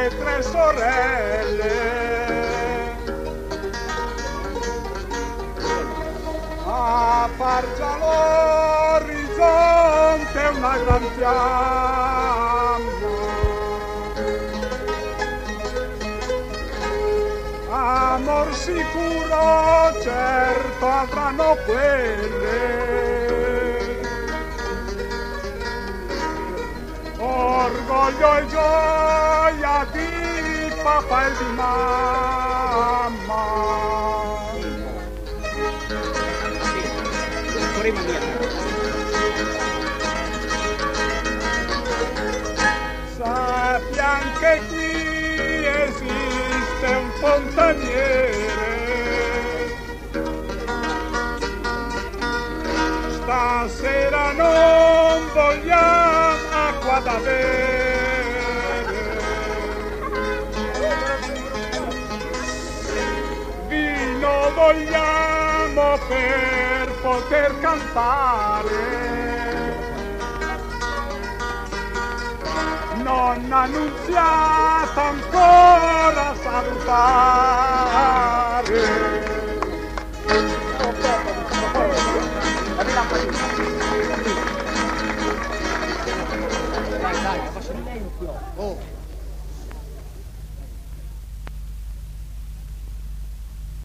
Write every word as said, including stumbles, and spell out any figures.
le tre sorelle a far già l'orizzonte una gran fiamma. Amor sicuro certo avranno quelle, orgoglio e gioia di papà e di mamma. Sappiamo che qui esiste un fontaniere, stasera non vogliamo acqua da bere, vino vogliamo per poter cantare, non annunziata ancora salutare.